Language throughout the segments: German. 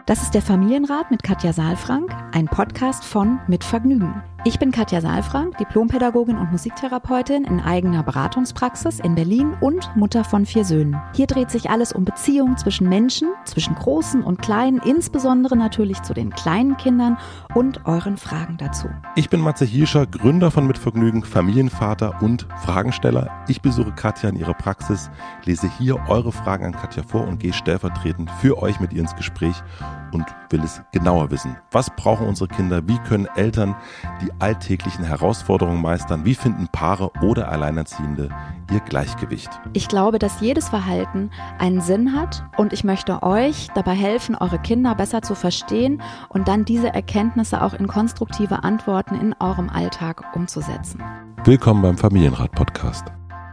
Das ist der Familienrat mit Katja Saalfrank, ein Podcast von Mit Vergnügen. Ich bin Katja Saalfrank, Diplompädagogin und Musiktherapeutin in eigener Beratungspraxis in Berlin und Mutter von 4 Söhnen. Hier dreht sich alles um Beziehungen zwischen Menschen, zwischen Großen und Kleinen, insbesondere natürlich zu den kleinen Kindern und euren Fragen dazu. Ich bin Matze Hirscher, Gründer von Mit Vergnügen, Familienvater und Fragensteller. Ich besuche Katja in ihrer Praxis, lese hier eure Fragen an Katja vor und gehe stellvertretend für euch mit ihr ins Gespräch und will es genauer wissen. Was brauchen unsere Kinder? Wie können Eltern die alltäglichen Herausforderungen meistern? Wie finden Paare oder Alleinerziehende ihr Gleichgewicht? Ich glaube, dass jedes Verhalten einen Sinn hat und ich möchte euch dabei helfen, eure Kinder besser zu verstehen und dann diese Erkenntnisse auch in konstruktive Antworten in eurem Alltag umzusetzen. Willkommen beim Familienrat-Podcast.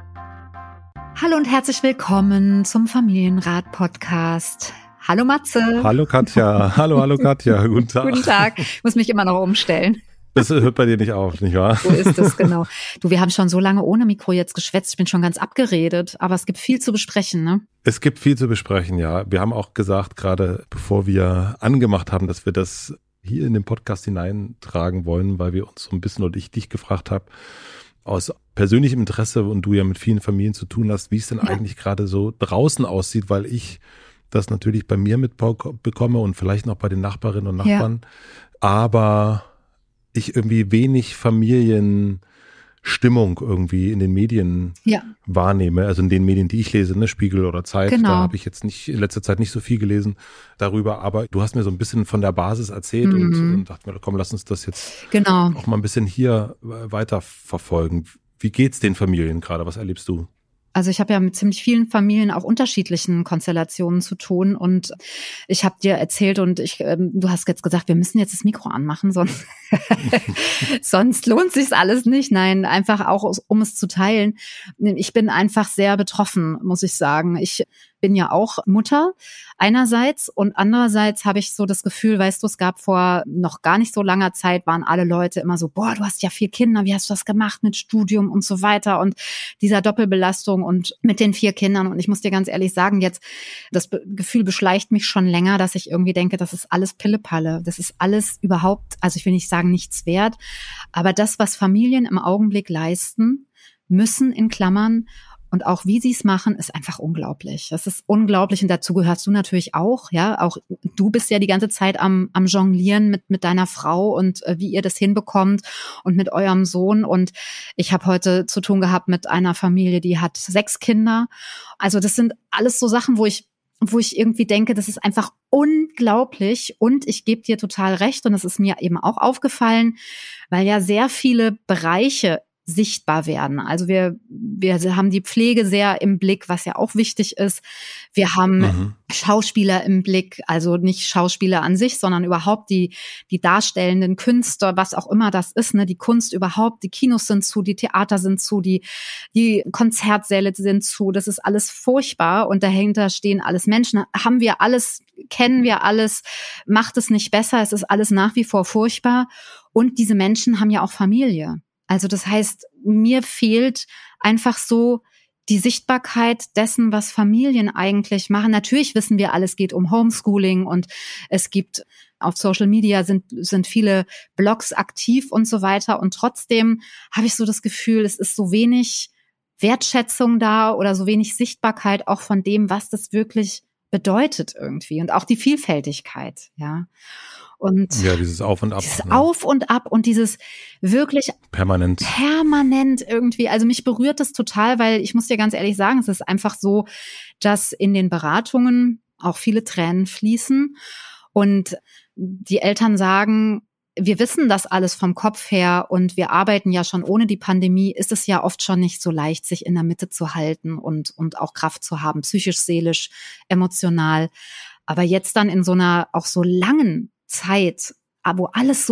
Hallo und herzlich willkommen zum Familienrat-Podcast. Hallo Matze. Hallo Katja. Hallo Katja. Guten Tag. Guten Tag. Ich muss mich immer noch umstellen. Das hört bei dir nicht auf, nicht wahr? So ist es, genau. Du, wir haben schon so lange ohne Mikro jetzt geschwätzt. Ich bin schon ganz abgeredet, aber es gibt viel zu besprechen, ne? Es gibt viel zu besprechen, ja. Wir haben auch gesagt, gerade bevor wir angemacht haben, dass wir das hier in den Podcast hineintragen wollen, weil wir uns so ein bisschen, oder ich dich gefragt habe, aus persönlichem Interesse und du ja mit vielen Familien zu tun hast, wie es denn eigentlich gerade so draußen aussieht, weil ich das natürlich bei mir mitbekomme und vielleicht noch bei den Nachbarinnen und Nachbarn, aber ich irgendwie wenig Familienstimmung irgendwie in den Medien wahrnehme, also in den Medien, die ich lese, ne, Spiegel oder Zeit, Genau. Da habe ich jetzt nicht in letzter Zeit nicht so viel gelesen darüber, aber du hast mir so ein bisschen von der Basis erzählt und dachte mir, komm, lass uns das jetzt auch mal ein bisschen hier weiter verfolgen. Wie geht's den Familien gerade? Was erlebst du? Also ich habe ja mit ziemlich vielen Familien auch unterschiedlichen Konstellationen zu tun und ich habe dir erzählt und du hast jetzt gesagt, wir müssen jetzt das Mikro anmachen, sonst lohnt sich's alles nicht. Nein, einfach auch, um es zu teilen. Ich bin einfach sehr betroffen, muss ich sagen. Ich bin ja auch Mutter einerseits und andererseits habe ich so das Gefühl, weißt du, es gab vor noch gar nicht so langer Zeit, waren alle Leute immer so, boah, du hast ja 4 Kinder, wie hast du das gemacht mit Studium und so weiter und dieser Doppelbelastung und mit den 4 Kindern. Und ich muss dir ganz ehrlich sagen, jetzt das Gefühl beschleicht mich schon länger, dass ich irgendwie denke, das ist alles Pillepalle. Das ist alles überhaupt, also ich will nicht sagen nichts wert, aber das, was Familien im Augenblick leisten, müssen in Klammern und auch wie sie es machen, ist einfach unglaublich. Das ist unglaublich und dazu gehörst du natürlich auch, ja. Auch du bist ja die ganze Zeit am Jonglieren mit deiner Frau und wie ihr das hinbekommt und mit eurem Sohn. Und ich habe heute zu tun gehabt mit einer Familie, die hat 6 Kinder. Also das sind alles so Sachen, wo ich irgendwie denke, das ist einfach unglaublich und ich gebe dir total recht und das ist mir eben auch aufgefallen, weil ja sehr viele Bereiche sichtbar werden. Also wir haben die Pflege sehr im Blick, was ja auch wichtig ist. Wir haben Schauspieler im Blick, also nicht Schauspieler an sich, sondern überhaupt die darstellenden Künstler, was auch immer das ist, ne, die Kunst überhaupt, die Kinos sind zu, die Theater sind zu, die Konzertsäle sind zu. Das ist alles furchtbar und dahinter stehen alles Menschen. Haben wir alles, kennen wir alles, macht es nicht besser, es ist alles nach wie vor furchtbar und diese Menschen haben ja auch Familie. Also das heißt, mir fehlt einfach so die Sichtbarkeit dessen, was Familien eigentlich machen. Natürlich wissen wir, alles geht um Homeschooling und es gibt auf Social Media sind viele Blogs aktiv und so weiter. Und trotzdem habe ich so das Gefühl, es ist so wenig Wertschätzung da oder so wenig Sichtbarkeit auch von dem, was das wirklich bedeutet irgendwie und auch die Vielfältigkeit, ja. Und ja, dieses Auf und Ab. Dieses Auf und Ab und dieses wirklich permanent irgendwie. Also mich berührt das total, weil ich muss dir ganz ehrlich sagen, es ist einfach so, dass in den Beratungen auch viele Tränen fließen und die Eltern sagen, wir wissen das alles vom Kopf her und wir arbeiten ja schon ohne die Pandemie, ist es ja oft schon nicht so leicht, sich in der Mitte zu halten und auch Kraft zu haben, psychisch, seelisch, emotional. Aber jetzt dann in so einer auch so langen Zeit, wo alles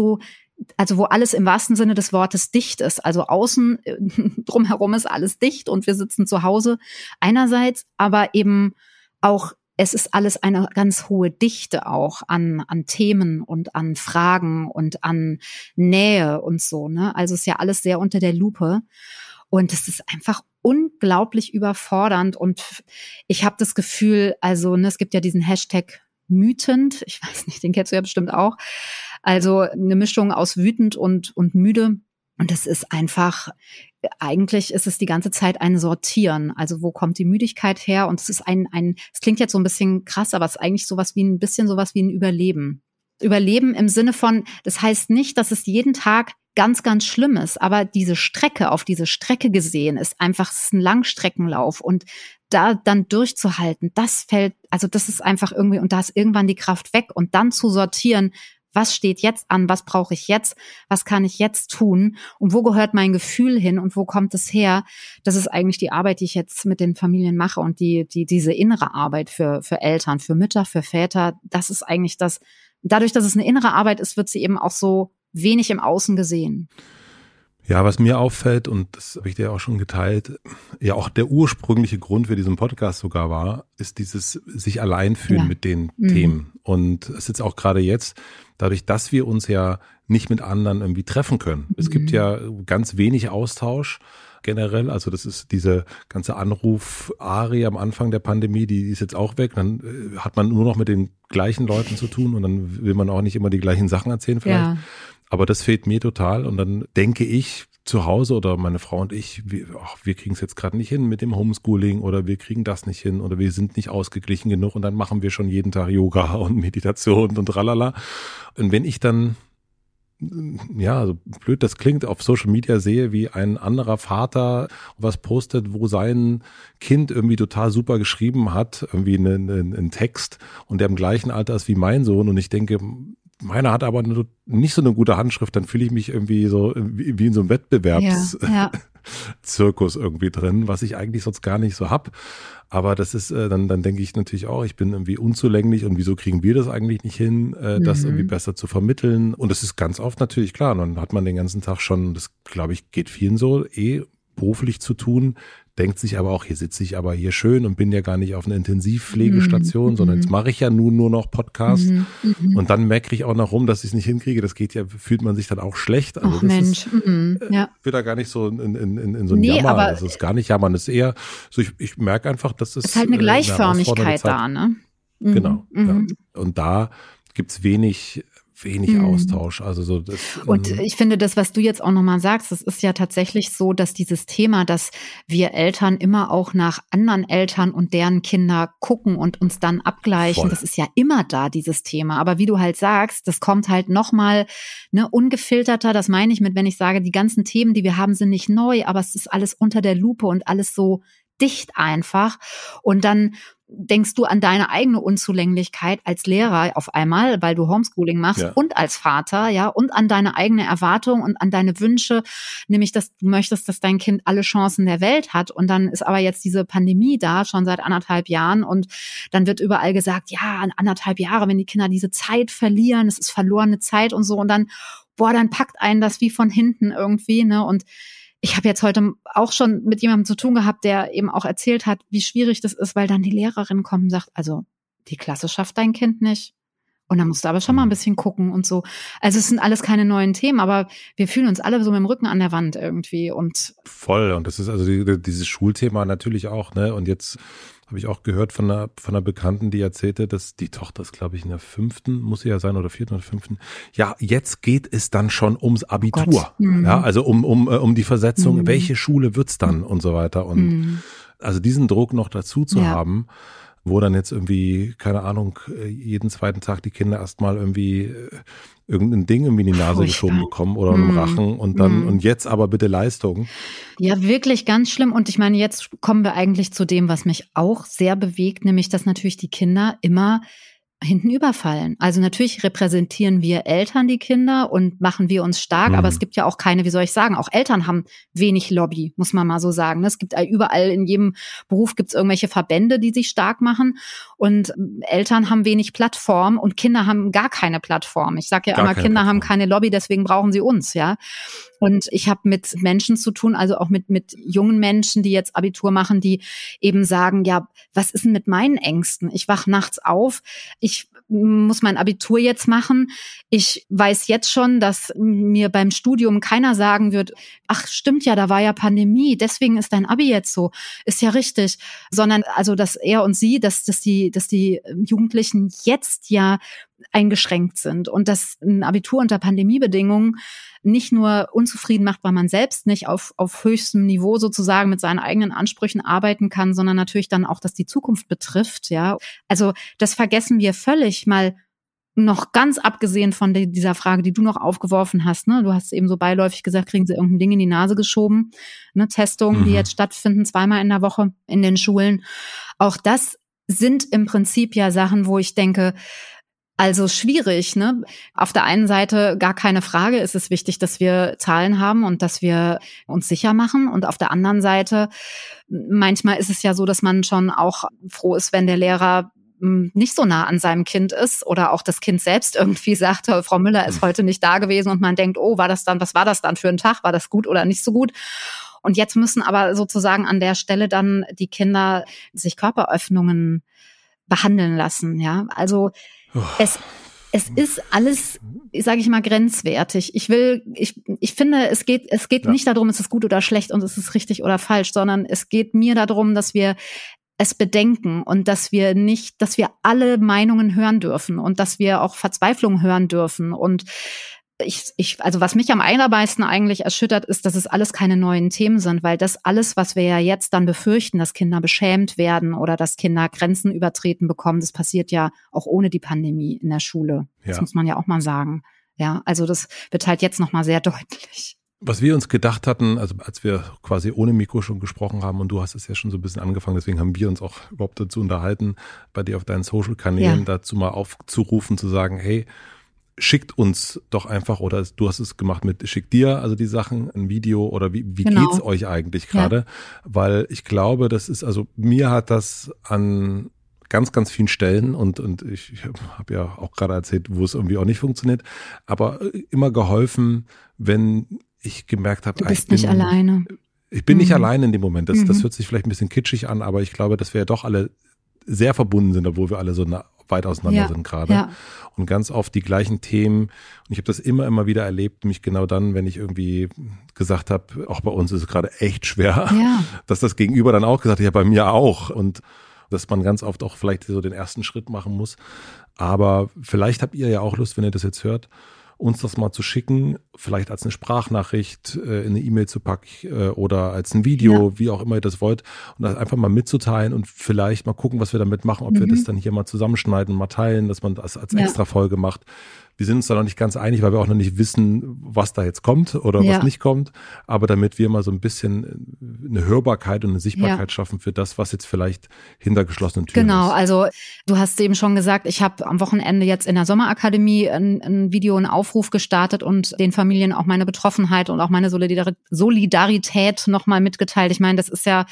im wahrsten Sinne des Wortes dicht ist, also außen drumherum ist alles dicht und wir sitzen zu Hause einerseits, aber eben auch es ist alles eine ganz hohe Dichte auch an Themen und an Fragen und an Nähe und so, ne? Also ist ja alles sehr unter der Lupe und es ist einfach unglaublich überfordernd und ich habe das Gefühl, also ne, es gibt ja diesen Hashtag wütend. Ich weiß nicht, den kennst du ja bestimmt auch. Also eine Mischung aus wütend und müde. Und das ist einfach, eigentlich ist es die ganze Zeit ein Sortieren. Also wo kommt die Müdigkeit her? Und es ist es klingt jetzt so ein bisschen krass, aber es ist eigentlich sowas wie ein Überleben. Überleben im Sinne von, das heißt nicht, dass es jeden Tag ganz, ganz schlimm ist, aber auf diese Strecke gesehen es ist ein Langstreckenlauf und da dann durchzuhalten, das ist einfach irgendwie, und da ist irgendwann die Kraft weg und dann zu sortieren, was steht jetzt an, was brauche ich jetzt, was kann ich jetzt tun und wo gehört mein Gefühl hin und wo kommt es her? Das ist eigentlich die Arbeit, die ich jetzt mit den Familien mache und diese innere Arbeit für Eltern, für Mütter, für Väter, das ist eigentlich das. Dadurch, dass es eine innere Arbeit ist, wird sie eben auch so wenig im Außen gesehen. Ja, was mir auffällt, und das habe ich dir auch schon geteilt, ja auch der ursprüngliche Grund für diesen Podcast sogar war, ist dieses sich allein fühlen mit den Themen. Und es ist jetzt auch gerade jetzt, dadurch, dass wir uns ja nicht mit anderen irgendwie treffen können. Es gibt ja ganz wenig Austausch generell, also das ist diese ganze Anruf-Arie am Anfang der Pandemie, die ist jetzt auch weg, dann hat man nur noch mit den gleichen Leuten zu tun und dann will man auch nicht immer die gleichen Sachen erzählen vielleicht. Ja. Aber das fehlt mir total und dann denke ich zu Hause oder meine Frau und ich, wir kriegen es jetzt gerade nicht hin mit dem Homeschooling oder wir kriegen das nicht hin oder wir sind nicht ausgeglichen genug und dann machen wir schon jeden Tag Yoga und Meditation und tralala. Und wenn ich dann, ja, so blöd das klingt, auf Social Media sehe, wie ein anderer Vater was postet, wo sein Kind irgendwie total super geschrieben hat, irgendwie einen Text und der im gleichen Alter ist wie mein Sohn und ich denke, meiner hat aber nicht so eine gute Handschrift, dann fühle ich mich irgendwie so wie in so einem Wettbewerbszirkus irgendwie drin, was ich eigentlich sonst gar nicht so hab. Aber das ist, dann denke ich natürlich auch, ich bin irgendwie unzulänglich und wieso kriegen wir das eigentlich nicht hin, das irgendwie besser zu vermitteln? Und das ist ganz oft natürlich klar. Und dann hat man den ganzen Tag schon, das glaube ich, geht vielen so, beruflich zu tun, denkt sich aber auch, hier sitze ich aber hier schön und bin ja gar nicht auf einer Intensivpflegestation, sondern jetzt mache ich ja nun nur noch Podcast und dann meckere ich auch noch rum, dass ich es nicht hinkriege. Das geht ja, fühlt man sich dann auch schlecht. Also ach Mensch, will da gar nicht so in so ein Jammer. Aber also es ist gar nicht jammern, es ist eher so, ich merke einfach, dass es ist halt eine Gleichförmigkeit da, ne? Genau. Ja. Und da gibt's wenig Austausch. Also so das, und ich finde, das, was du jetzt auch nochmal sagst, das ist ja tatsächlich so, dass dieses Thema, dass wir Eltern immer auch nach anderen Eltern und deren Kinder gucken und uns dann abgleichen, voll. Das ist ja immer da, dieses Thema. Aber wie du halt sagst, das kommt halt nochmal ungefilterter, das meine ich mit, wenn ich sage, die ganzen Themen, die wir haben, sind nicht neu, aber es ist alles unter der Lupe und alles so dicht einfach. Und dann denkst du an deine eigene Unzulänglichkeit als Lehrer auf einmal, weil du Homeschooling machst und als Vater, ja, und an deine eigene Erwartung und an deine Wünsche, nämlich, dass du möchtest, dass dein Kind alle Chancen der Welt hat. Und dann ist aber jetzt diese Pandemie da, schon seit 1,5 Jahren. Und dann wird überall gesagt, ja, 1,5 Jahre, wenn die Kinder diese Zeit verlieren, es ist verlorene Zeit und so. Und dann, dann packt einen das wie von hinten irgendwie, ne, und ich habe jetzt heute auch schon mit jemandem zu tun gehabt, der eben auch erzählt hat, wie schwierig das ist, weil dann die Lehrerin kommt und sagt, also die Klasse schafft dein Kind nicht. Und dann musst du aber schon mal ein bisschen gucken und so. Also es sind alles keine neuen Themen, aber wir fühlen uns alle so mit dem Rücken an der Wand irgendwie. Und voll. Und das ist also dieses Schulthema natürlich auch, ne? Und jetzt habe ich auch gehört von einer Bekannten, die erzählte, dass die Tochter ist, glaube ich, in der 5., muss sie ja sein, oder 4. oder 5. Ja, jetzt geht es dann schon ums Abitur. Ja, also um die Versetzung, welche Schule wird's dann und so weiter. Und also diesen Druck noch dazu zu haben, wo dann jetzt irgendwie, keine Ahnung, jeden zweiten Tag die Kinder erstmal irgendwie irgendein Ding irgendwie in die Nase geschoben bekommen oder im Rachen und dann und jetzt aber bitte Leistung. Ja, wirklich ganz schlimm. Und ich meine, jetzt kommen wir eigentlich zu dem, was mich auch sehr bewegt, nämlich, dass natürlich die Kinder immer hinten überfallen. Also natürlich repräsentieren wir Eltern die Kinder und machen wir uns stark, aber es gibt ja auch keine, wie soll ich sagen, auch Eltern haben wenig Lobby, muss man mal so sagen. Es gibt überall, in jedem Beruf gibt es irgendwelche Verbände, die sich stark machen und Eltern haben wenig Plattform und Kinder haben gar keine Plattform. Ich sage ja immer, Kinder haben keine Lobby, deswegen brauchen sie uns, ja. Und ich habe mit Menschen zu tun, also auch mit jungen Menschen, die jetzt Abitur machen, die eben sagen, ja, was ist denn mit meinen Ängsten? Ich wach nachts auf, ich muss mein Abitur jetzt machen. Ich weiß jetzt schon, dass mir beim Studium keiner sagen wird, ach stimmt ja, da war ja Pandemie, deswegen ist dein Abi jetzt so. Ist ja richtig. Sondern also, dass er und sie, dass die Jugendlichen jetzt ja eingeschränkt sind und dass ein Abitur unter Pandemiebedingungen nicht nur unzufrieden macht, weil man selbst nicht auf höchstem Niveau sozusagen mit seinen eigenen Ansprüchen arbeiten kann, sondern natürlich dann auch, dass die Zukunft betrifft, ja. Also das vergessen wir völlig, mal noch ganz abgesehen von dieser Frage, die du noch aufgeworfen hast, ne? Du hast eben so beiläufig gesagt, kriegen sie irgendein Ding in die Nase geschoben, ne? Testungen, die jetzt stattfinden, 2-mal in der Woche in den Schulen. Auch das sind im Prinzip ja Sachen, wo ich denke, also schwierig, ne? Auf der einen Seite gar keine Frage, ist es wichtig, dass wir Zahlen haben und dass wir uns sicher machen. Und auf der anderen Seite, manchmal ist es ja so, dass man schon auch froh ist, wenn der Lehrer nicht so nah an seinem Kind ist oder auch das Kind selbst irgendwie sagt, Frau Müller ist heute nicht da gewesen und man denkt, oh, was war das dann für ein Tag? War das gut oder nicht so gut? Und jetzt müssen aber sozusagen an der Stelle dann die Kinder sich Körperöffnungen behandeln lassen, ja? Also es ist alles, sage ich mal, grenzwertig. Ich finde, es geht nicht darum, ist es gut oder schlecht und ist es richtig oder falsch, sondern es geht mir darum, dass wir es bedenken und dass wir alle Meinungen hören dürfen und dass wir auch Verzweiflung hören dürfen. Und also was mich am allermeisten eigentlich erschüttert, ist, dass es alles keine neuen Themen sind, weil das alles, was wir ja jetzt dann befürchten, dass Kinder beschämt werden oder dass Kinder Grenzen übertreten bekommen, das passiert ja auch ohne die Pandemie in der Schule. Ja. Das muss man ja auch mal sagen. Ja, also das wird halt jetzt nochmal sehr deutlich. Was wir uns gedacht hatten, also als wir quasi ohne Mikro schon gesprochen haben und du hast es ja schon so ein bisschen angefangen, deswegen haben wir uns auch überhaupt dazu unterhalten, bei dir auf deinen Social-Kanälen dazu mal aufzurufen, zu sagen, hey, schickt uns doch einfach, oder du hast es gemacht schickt dir also die Sachen, ein Video oder wie genau. Geht's euch eigentlich gerade? Ja. Weil ich glaube, das ist, also mir hat das an ganz, ganz vielen Stellen und ich habe ja auch gerade erzählt, wo es irgendwie auch nicht funktioniert, aber immer geholfen, wenn ich gemerkt habe, du bist nicht alleine. Ich bin nicht alleine in dem Moment. Das hört sich vielleicht ein bisschen kitschig an, aber ich glaube, dass wir ja doch alle sehr verbunden sind, obwohl wir alle so weit auseinander sind gerade. Ja. Und ganz oft die gleichen Themen. Und ich habe das immer wieder erlebt, mich genau dann, wenn ich irgendwie gesagt habe, auch bei uns ist es gerade echt schwer, dass das Gegenüber dann auch gesagt hat, ja, bei mir auch. Und dass man ganz oft auch vielleicht so den ersten Schritt machen muss. Aber vielleicht habt ihr ja auch Lust, wenn ihr das jetzt hört, uns das mal zu schicken, vielleicht als eine Sprachnachricht in eine E-Mail zu packen oder als ein Video, wie auch immer ihr das wollt, und das einfach mal mitzuteilen und vielleicht mal gucken, was wir damit machen, ob wir das dann hier mal zusammenschneiden, mal teilen, dass man das als extra Folge macht. Wir sind uns da noch nicht ganz einig, weil wir auch noch nicht wissen, was da jetzt kommt oder was nicht kommt. Aber damit wir mal so ein bisschen eine Hörbarkeit und eine Sichtbarkeit schaffen für das, was jetzt vielleicht hinter geschlossenen Türen ist. Genau, also du hast eben schon gesagt, ich habe am Wochenende jetzt in der Sommerakademie ein Video, einen Aufruf gestartet und den Familien auch meine Betroffenheit und auch meine Solidarität nochmal mitgeteilt. Ich meine, das ist ja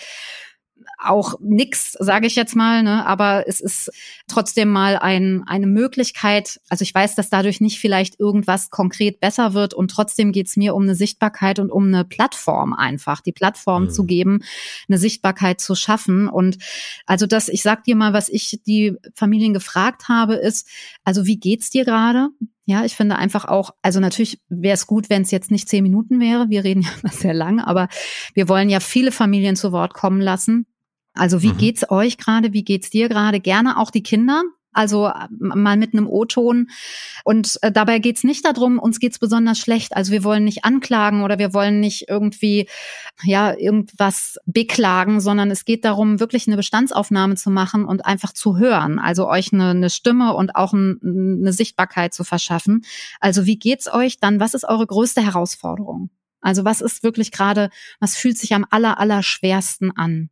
auch nix, sage ich jetzt mal, ne? Aber es ist trotzdem mal eine Möglichkeit. Also ich weiß, dass dadurch nicht vielleicht irgendwas konkret besser wird und trotzdem geht's mir um eine Sichtbarkeit und um eine Plattform einfach, die Plattform zu geben, eine Sichtbarkeit zu schaffen. Und also ich sag dir mal, was ich die Familien gefragt habe, ist, also wie geht's dir gerade? Ja, ich finde einfach auch, also natürlich wäre es gut, wenn es jetzt nicht 10 Minuten wäre. Wir reden ja immer sehr lang, aber wir wollen ja viele Familien zu Wort kommen lassen. Also wie geht's euch gerade? Wie geht's dir gerade? Gerne auch die Kinder. Also mal mit einem O-Ton. Und dabei geht's nicht darum, uns geht's besonders schlecht. Also wir wollen nicht anklagen oder wir wollen nicht irgendwie irgendwas beklagen, sondern es geht darum, wirklich eine Bestandsaufnahme zu machen und einfach zu hören. Also euch eine Stimme und auch eine Sichtbarkeit zu verschaffen. Also wie geht's euch dann? Was ist eure größte Herausforderung? Also was ist wirklich gerade, was fühlt sich am allerschwersten an?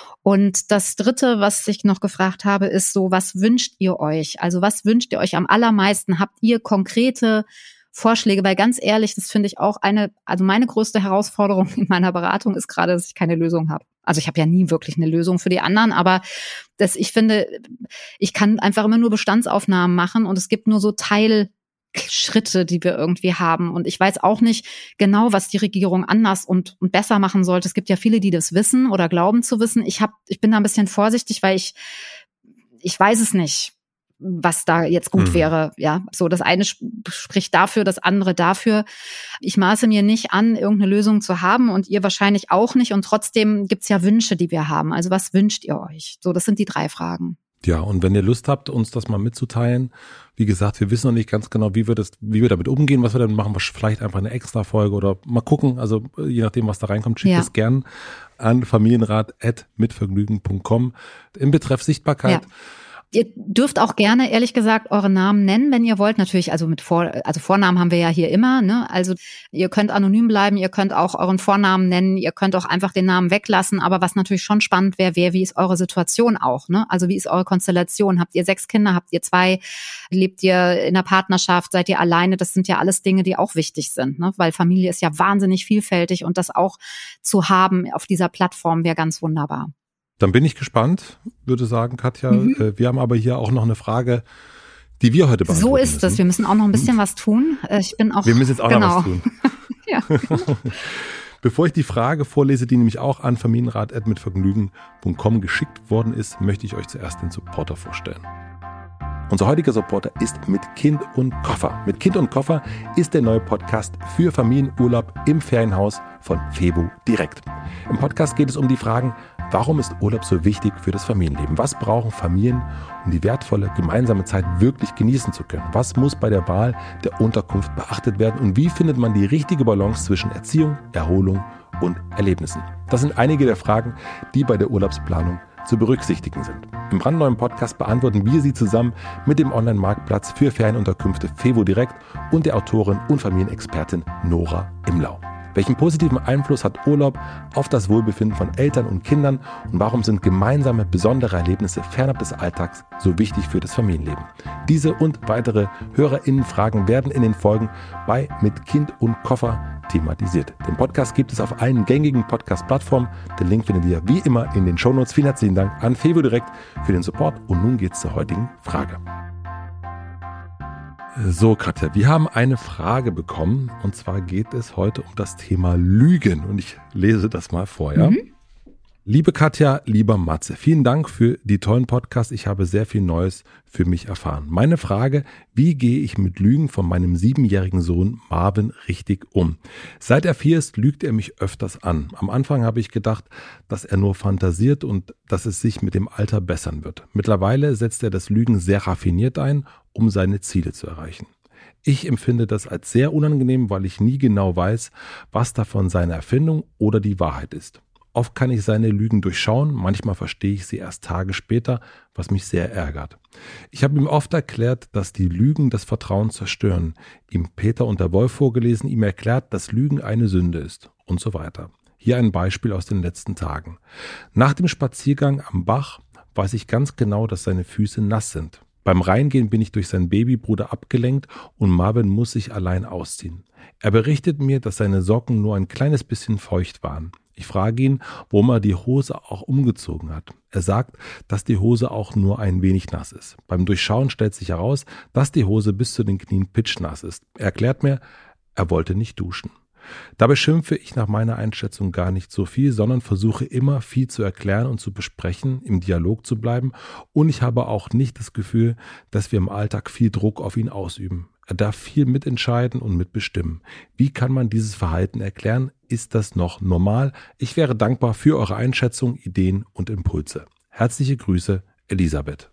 Und das Dritte, was ich noch gefragt habe, ist so, was wünscht ihr euch? Also was wünscht ihr euch am allermeisten? Habt ihr konkrete Vorschläge? Weil ganz ehrlich, das finde ich auch also meine größte Herausforderung in meiner Beratung ist gerade, dass ich keine Lösung habe. Also ich habe ja nie wirklich eine Lösung für die anderen, aber ich finde, ich kann einfach immer nur Bestandsaufnahmen machen und es gibt nur so Teilschritte, die wir irgendwie haben. Und ich weiß auch nicht genau, was die Regierung anders und besser machen sollte. Es gibt ja viele, die das wissen oder glauben zu wissen. Ich bin da ein bisschen vorsichtig, weil ich weiß es nicht. was da jetzt gut wäre. Ja, so das eine spricht dafür, das andere dafür. Ich maße mir nicht an, irgendeine Lösung zu haben und ihr wahrscheinlich auch nicht. Und trotzdem gibt's ja Wünsche, die wir haben. Also was wünscht ihr euch? So, das sind die 3 Fragen. Ja, und wenn ihr Lust habt, uns das mal mitzuteilen, wie gesagt, wir wissen noch nicht ganz genau, wie wir damit umgehen, was wir damit machen, vielleicht einfach eine Extra-Folge oder mal gucken, also je nachdem, was da reinkommt, schickt es gern an familienrat@mitvergnügen.com im Betreff Sichtbarkeit. Ja. Ihr dürft auch gerne, ehrlich gesagt, eure Namen nennen, wenn ihr wollt. Natürlich, also Vornamen haben wir ja hier immer, ne? Also ihr könnt anonym bleiben, ihr könnt auch euren Vornamen nennen, ihr könnt auch einfach den Namen weglassen. Aber was natürlich schon spannend wäre, wie ist eure Situation auch, ne? Also wie ist eure Konstellation? Habt ihr 6 Kinder? Habt ihr 2? Lebt ihr in einer Partnerschaft? Seid ihr alleine? Das sind ja alles Dinge, die auch wichtig sind, ne? Weil Familie ist ja wahnsinnig vielfältig und das auch zu haben auf dieser Plattform wäre ganz wunderbar. Dann bin ich gespannt, würde sagen, Katja. Wir haben aber hier auch noch eine Frage, die wir heute beantworten So ist es. Wir müssen auch noch ein bisschen was tun. Wir müssen jetzt auch noch was tun. Ja. Bevor ich die Frage vorlese, die nämlich auch an familienrat@mitvergnügen.com geschickt worden ist, möchte ich euch zuerst den Supporter vorstellen. Unser heutiger Supporter ist Mit Kind und Koffer. Mit Kind und Koffer ist der neue Podcast für Familienurlaub im Ferienhaus von Fevo Direkt. Im Podcast geht es um die Fragen, warum ist Urlaub so wichtig für das Familienleben? Was brauchen Familien, um die wertvolle gemeinsame Zeit wirklich genießen zu können? Was muss bei der Wahl der Unterkunft beachtet werden? Und wie findet man die richtige Balance zwischen Erziehung, Erholung und Erlebnissen? Das sind einige der Fragen, die bei der Urlaubsplanung zu berücksichtigen sind. Im brandneuen Podcast beantworten wir sie zusammen mit dem Online-Marktplatz für Ferienunterkünfte Fevo Direkt und der Autorin und Familienexpertin Nora Imlau. Welchen positiven Einfluss hat Urlaub auf das Wohlbefinden von Eltern und Kindern und warum sind gemeinsame, besondere Erlebnisse fernab des Alltags so wichtig für das Familienleben? Diese und weitere HörerInnen-Fragen werden in den Folgen bei Mit Kind und Koffer thematisiert. Den Podcast gibt es auf allen gängigen Podcast-Plattformen. Den Link findet ihr wie immer in den Shownotes. Vielen herzlichen Dank an Fevo Direkt für den Support und nun geht's zur heutigen Frage. So, Katja, wir haben eine Frage bekommen und zwar geht es heute um das Thema Lügen und ich lese das mal vor, ja? Liebe Katja, lieber Matze, vielen Dank für die tollen Podcasts. Ich habe sehr viel Neues für mich erfahren. Meine Frage, wie gehe ich mit Lügen von meinem 7-jährigen Sohn Marvin richtig um? Seit er 4 ist, lügt er mich öfters an. Am Anfang habe ich gedacht, dass er nur fantasiert und dass es sich mit dem Alter bessern wird. Mittlerweile setzt er das Lügen sehr raffiniert ein, um seine Ziele zu erreichen. Ich empfinde das als sehr unangenehm, weil ich nie genau weiß, was davon seine Erfindung oder die Wahrheit ist. Oft kann ich seine Lügen durchschauen, manchmal verstehe ich sie erst Tage später, was mich sehr ärgert. Ich habe ihm oft erklärt, dass die Lügen das Vertrauen zerstören, ihm Peter und der Wolf vorgelesen, ihm erklärt, dass Lügen eine Sünde ist und so weiter. Hier ein Beispiel aus den letzten Tagen. Nach dem Spaziergang am Bach weiß ich ganz genau, dass seine Füße nass sind. Beim Reingehen bin ich durch seinen Babybruder abgelenkt und Marvin muss sich allein ausziehen. Er berichtet mir, dass seine Socken nur ein kleines bisschen feucht waren. Ich frage ihn, warum er die Hose auch umgezogen hat. Er sagt, dass die Hose auch nur ein wenig nass ist. Beim Durchschauen stellt sich heraus, dass die Hose bis zu den Knien pitschnass ist. Er erklärt mir, er wollte nicht duschen. Dabei schimpfe ich nach meiner Einschätzung gar nicht so viel, sondern versuche immer viel zu erklären und zu besprechen, im Dialog zu bleiben. Und ich habe auch nicht das Gefühl, dass wir im Alltag viel Druck auf ihn ausüben. Er darf viel mitentscheiden und mitbestimmen. Wie kann man dieses Verhalten erklären? Ist das noch normal? Ich wäre dankbar für eure Einschätzung, Ideen und Impulse. Herzliche Grüße, Elisabeth.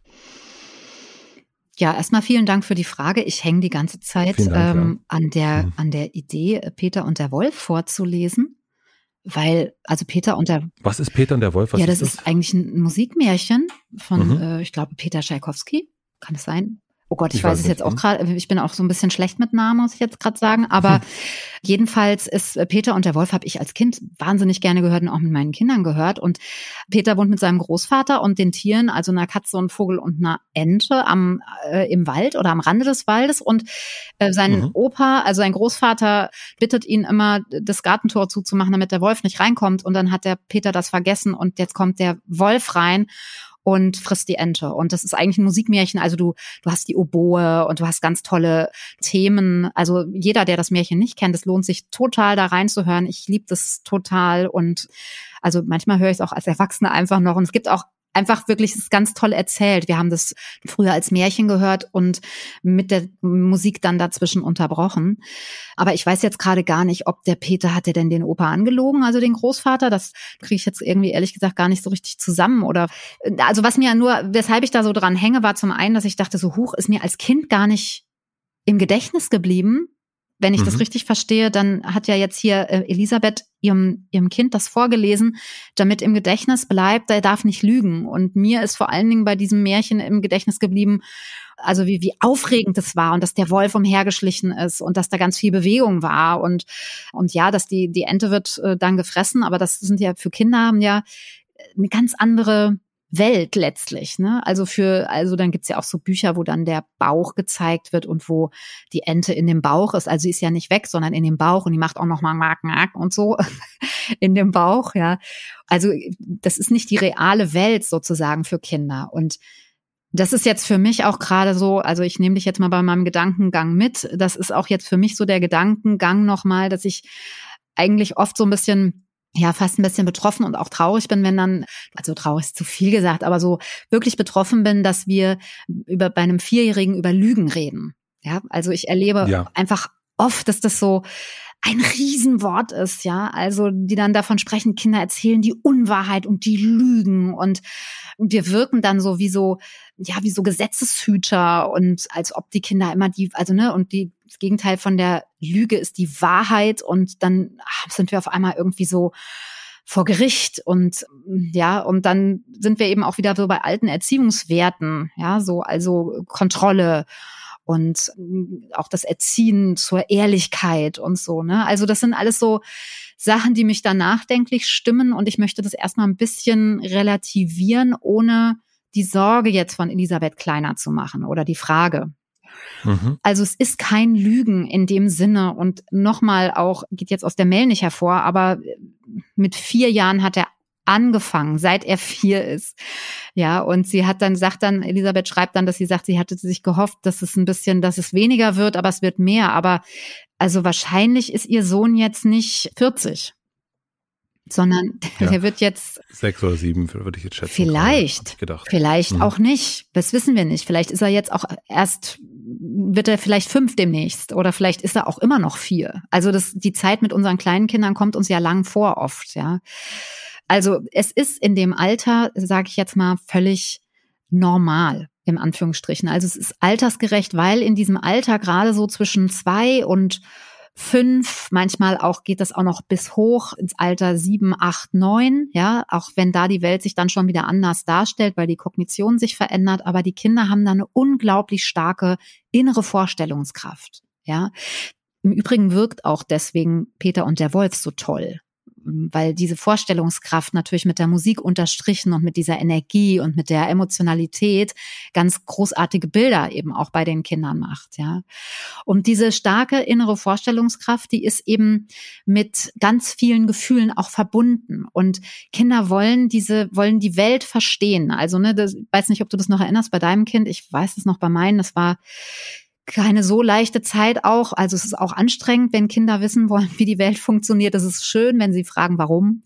Ja, erstmal vielen Dank für die Frage. Ich hänge die ganze Zeit Dank, an der Idee, Peter und der Wolf vorzulesen, weil, also Peter und der... Was ist Peter und der Wolf? Was das ist eigentlich ein Musikmärchen von, ich glaube, Peter Tschaikowski. Kann es sein? Oh Gott, ich weiß es jetzt auch gerade, ich bin auch so ein bisschen schlecht mit Namen, muss ich jetzt gerade sagen, aber jedenfalls ist Peter und der Wolf, habe ich als Kind wahnsinnig gerne gehört und auch mit meinen Kindern gehört und Peter wohnt mit seinem Großvater und den Tieren, also einer Katze und Vogel und einer Ente im Wald oder am Rande des Waldes und sein Opa, also sein Großvater bittet ihn immer, das Gartentor zuzumachen, damit der Wolf nicht reinkommt und dann hat der Peter das vergessen und jetzt kommt der Wolf rein und frisst die Ente. Und das ist eigentlich ein Musikmärchen. Also du hast die Oboe und du hast ganz tolle Themen. Also jeder, der das Märchen nicht kennt, es lohnt sich total da reinzuhören. Ich liebe das total und also manchmal höre ich es auch als Erwachsene einfach noch. Und es gibt auch einfach wirklich, ist ganz toll erzählt. Wir haben das früher als Märchen gehört und mit der Musik dann dazwischen unterbrochen. Aber ich weiß jetzt gerade gar nicht, ob der Peter, hat der denn den Opa angelogen, also den Großvater? Das kriege ich jetzt irgendwie ehrlich gesagt gar nicht so richtig zusammen. Oder also was mir nur, weshalb ich da so dran hänge, war zum einen, dass ich dachte, so ist mir als Kind gar nicht im Gedächtnis geblieben. Wenn ich das richtig verstehe, dann hat ja jetzt hier Elisabeth ihrem Kind das vorgelesen, damit im Gedächtnis bleibt, er darf nicht lügen. Und mir ist vor allen Dingen bei diesem Märchen im Gedächtnis geblieben, also wie aufregend es war und dass der Wolf umhergeschlichen ist und dass da ganz viel Bewegung war und ja, dass die Ente wird dann gefressen, aber das sind ja für Kinder, haben ja eine ganz andere Welt letztlich, ne? Also dann gibt's ja auch so Bücher, wo dann der Bauch gezeigt wird und wo die Ente in dem Bauch ist. Also sie ist ja nicht weg, sondern in dem Bauch und die macht auch noch mal Mark und so in dem Bauch, ja. Also das ist nicht die reale Welt sozusagen für Kinder. Und das ist jetzt für mich auch gerade so, also ich nehme dich jetzt mal bei meinem Gedankengang mit. Das ist auch jetzt für mich so der Gedankengang nochmal, dass ich eigentlich oft so ein bisschen, ja, fast ein bisschen betroffen und auch traurig bin, wenn dann, also traurig ist zu viel gesagt, aber so wirklich betroffen bin, dass wir bei einem 4-Jährigen über Lügen reden. Ja, also ich erlebe einfach oft, dass das so ein Riesenwort ist, ja, also die dann davon sprechen, Kinder erzählen die Unwahrheit und die Lügen und wir wirken dann so wie so Gesetzeshüter und als ob die Kinder immer das Gegenteil von der Lüge ist die Wahrheit und dann sind wir auf einmal irgendwie so vor Gericht und dann sind wir eben auch wieder so bei alten Erziehungswerten, ja, so, also Kontrolle und auch das Erziehen zur Ehrlichkeit und so, ne? Also das sind alles so Sachen, die mich da nachdenklich stimmen und ich möchte das erstmal ein bisschen relativieren, ohne die Sorge jetzt von Elisabeth kleiner zu machen oder die Frage. Also es ist kein Lügen in dem Sinne und nochmal auch, geht jetzt aus der Mail nicht hervor, aber mit 4 Jahren hat er angefangen, seit er 4 ist. Ja, und Elisabeth schreibt dann, dass sie sagt, sie hatte sich gehofft, dass es weniger wird, aber es wird mehr. Aber also wahrscheinlich ist ihr Sohn jetzt nicht 40, sondern der wird jetzt 6 oder 7, würde ich jetzt schätzen. Vielleicht auch nicht. Das wissen wir nicht. Vielleicht ist er jetzt auch wird er vielleicht 5 demnächst oder vielleicht ist er auch immer noch 4. Also die Zeit mit unseren kleinen Kindern kommt uns ja lang vor oft, ja. Also es ist in dem Alter, sage ich jetzt mal, völlig normal, im Anführungsstrichen. Also es ist altersgerecht, weil in diesem Alter gerade so zwischen 2 und 5, manchmal auch geht das auch noch bis hoch ins Alter 7, 8, 9, ja, auch wenn da die Welt sich dann schon wieder anders darstellt, weil die Kognition sich verändert, aber die Kinder haben da eine unglaublich starke innere Vorstellungskraft, ja. Im Übrigen wirkt auch deswegen Peter und der Wolf so toll, weil diese Vorstellungskraft natürlich mit der Musik unterstrichen und mit dieser Energie und mit der Emotionalität ganz großartige Bilder eben auch bei den Kindern macht, ja. Und diese starke innere Vorstellungskraft, die ist eben mit ganz vielen Gefühlen auch verbunden und Kinder wollen die Welt verstehen. Also, ich weiß nicht, ob du das noch erinnerst bei deinem Kind, ich weiß es noch bei meinen, das war keine so leichte Zeit auch. Also es ist auch anstrengend, wenn Kinder wissen wollen, wie die Welt funktioniert. Es ist schön, wenn sie fragen, warum.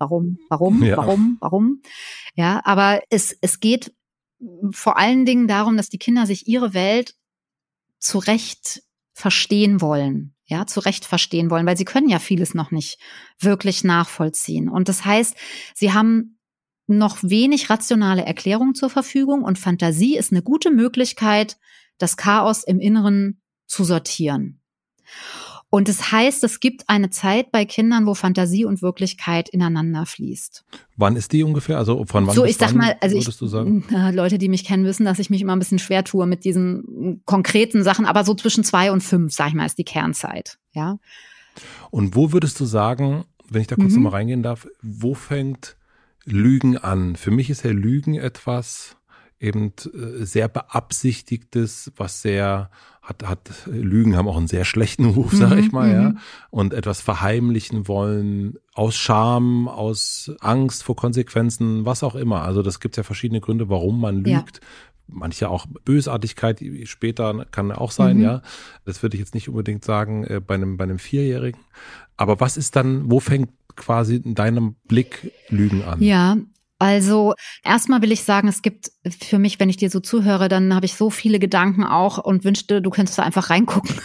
Ja, aber es geht vor allen Dingen darum, dass die Kinder sich ihre Welt zurecht verstehen wollen. Ja, zurecht verstehen wollen, weil sie können ja vieles noch nicht wirklich nachvollziehen. Und das heißt, sie haben noch wenig rationale Erklärung zur Verfügung und Fantasie ist eine gute Möglichkeit, das Chaos im Inneren zu sortieren. Und das heißt, es gibt eine Zeit bei Kindern, wo Fantasie und Wirklichkeit ineinander fließt. Wann ist die ungefähr? Also von wann bis wann, würdest du sagen? Leute, die mich kennen, wissen, dass ich mich immer ein bisschen schwer tue mit diesen konkreten Sachen, aber so zwischen 2 und 5, sag ich mal, ist die Kernzeit. Ja. Und wo würdest du sagen, wenn ich da kurz nochmal reingehen darf, wo fängt Lügen an? Für mich ist ja Lügen etwas eben sehr beabsichtigtes, was Lügen haben auch einen sehr schlechten Ruf, sag ich mal, ja. Und etwas verheimlichen wollen, aus Scham, aus Angst vor Konsequenzen, was auch immer. Also das gibt ja verschiedene Gründe, warum man lügt. Ja. Manche auch Bösartigkeit, später kann auch sein, ja. Das würde ich jetzt nicht unbedingt sagen bei einem 4-Jährigen. Aber was ist dann, wo fängt quasi in deinem Blick Lügen an? Ja, Also erstmal will ich sagen, es gibt für mich, wenn ich dir so zuhöre, dann habe ich so viele Gedanken auch und wünschte, du könntest da einfach reingucken.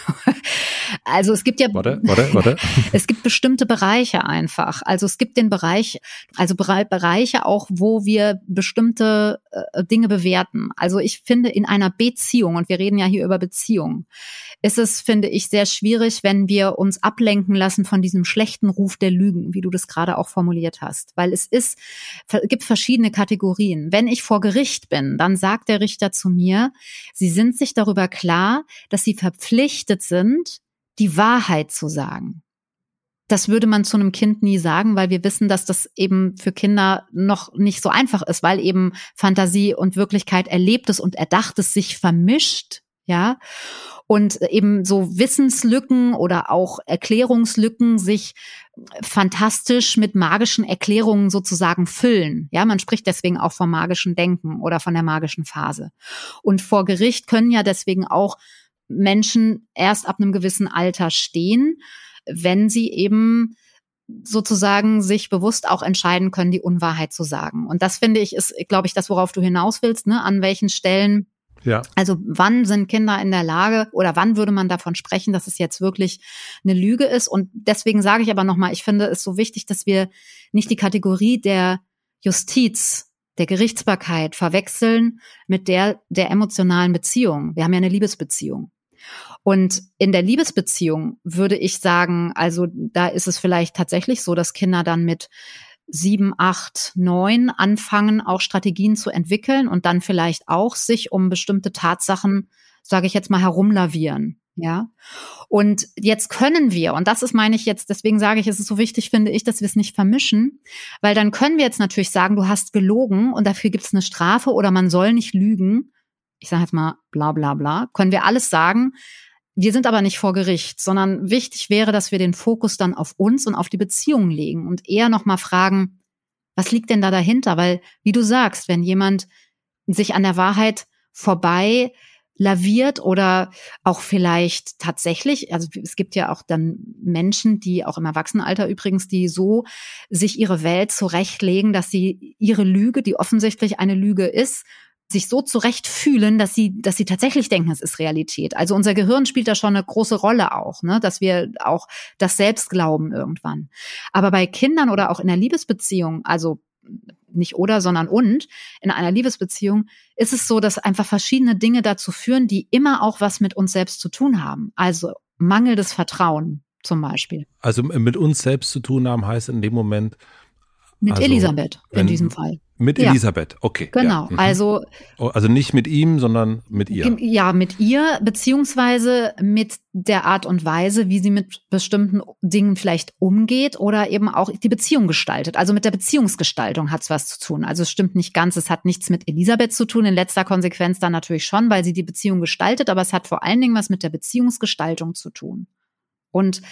Also es gibt ja, Warte. Es gibt bestimmte Bereiche einfach. Also es gibt den Bereich, also Bereiche auch, wo wir bestimmte Dinge bewerten. Also ich finde, in einer Beziehung, und wir reden ja hier über Beziehung, ist es, finde ich, sehr schwierig, wenn wir uns ablenken lassen von diesem schlechten Ruf der Lügen, wie du das gerade auch formuliert hast. Weil es gibt verschiedene Kategorien. Wenn ich vor Gericht bin, dann sagt der Richter zu mir, Sie sind sich darüber klar, dass Sie verpflichtet sind, die Wahrheit zu sagen. Das würde man zu einem Kind nie sagen, weil wir wissen, dass das eben für Kinder noch nicht so einfach ist, weil eben Fantasie und Wirklichkeit, Erlebtes und Erdachtes sich vermischt, ja. Und eben so Wissenslücken oder auch Erklärungslücken sich fantastisch mit magischen Erklärungen sozusagen füllen. Ja, man spricht deswegen auch vom magischen Denken oder von der magischen Phase. Und vor Gericht können ja deswegen auch Menschen erst ab einem gewissen Alter stehen, wenn sie eben sozusagen sich bewusst auch entscheiden können, die Unwahrheit zu sagen. Und das, finde ich, ist, glaube ich, das, worauf du hinaus willst, ne? An welchen Stellen. Ja. Also wann sind Kinder in der Lage oder wann würde man davon sprechen, dass es jetzt wirklich eine Lüge ist? Und deswegen sage ich aber nochmal, ich finde es so wichtig, dass wir nicht die Kategorie der Justiz, der Gerichtsbarkeit verwechseln mit der emotionalen Beziehung. Wir haben ja eine Liebesbeziehung. Und in der Liebesbeziehung würde ich sagen, also da ist es vielleicht tatsächlich so, dass Kinder dann mit 7, 8, 9 anfangen, auch Strategien zu entwickeln und dann vielleicht auch sich um bestimmte Tatsachen, sage ich jetzt mal, herumlavieren. Ja. Und jetzt können wir, und das ist, meine ich jetzt, deswegen sage ich, es ist so wichtig, finde ich, dass wir es nicht vermischen, weil dann können wir jetzt natürlich sagen, du hast gelogen und dafür gibt es eine Strafe oder man soll nicht lügen. Ich sage jetzt mal bla bla bla, können wir alles sagen. Wir sind aber nicht vor Gericht, sondern wichtig wäre, dass wir den Fokus dann auf uns und auf die Beziehung legen und eher nochmal fragen, was liegt denn da dahinter? Weil, wie du sagst, wenn jemand sich an der Wahrheit vorbei laviert oder auch vielleicht tatsächlich, also es gibt ja auch dann Menschen, die auch im Erwachsenenalter übrigens, die so sich ihre Welt zurechtlegen, dass sie ihre Lüge, die offensichtlich eine Lüge ist, sich so zurecht fühlen, dass sie tatsächlich denken, es ist Realität. Also unser Gehirn spielt da schon eine große Rolle auch, ne, dass wir auch das selbst glauben irgendwann. Aber bei Kindern oder auch in der Liebesbeziehung, also nicht oder, sondern und, in einer Liebesbeziehung ist es so, dass einfach verschiedene Dinge dazu führen, die immer auch was mit uns selbst zu tun haben. Also mangelndes Vertrauen zum Beispiel. Also mit uns selbst zu tun haben heißt in dem Moment, mit Elisabeth in diesem Fall. Mit Elisabeth, okay. Genau, ja. Also nicht mit ihm, sondern mit ihr. Ja, mit ihr, beziehungsweise mit der Art und Weise, wie sie mit bestimmten Dingen vielleicht umgeht oder eben auch die Beziehung gestaltet. Also mit der Beziehungsgestaltung hat es was zu tun. Also es stimmt nicht ganz, es hat nichts mit Elisabeth zu tun, in letzter Konsequenz dann natürlich schon, weil sie die Beziehung gestaltet, aber es hat vor allen Dingen was mit der Beziehungsgestaltung zu tun. Und